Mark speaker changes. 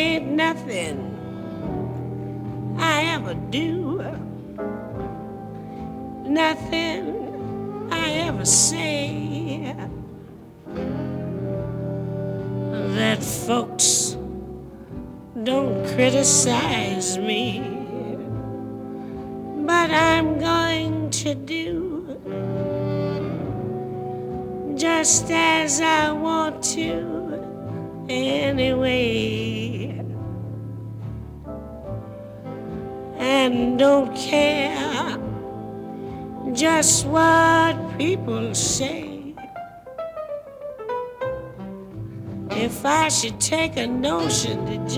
Speaker 1: ain't nothing I ever do, nothing I ever say that folks don't criticize me, but I'm going to do just as I want to anyway, and don't care just what people say. If I should take a notion to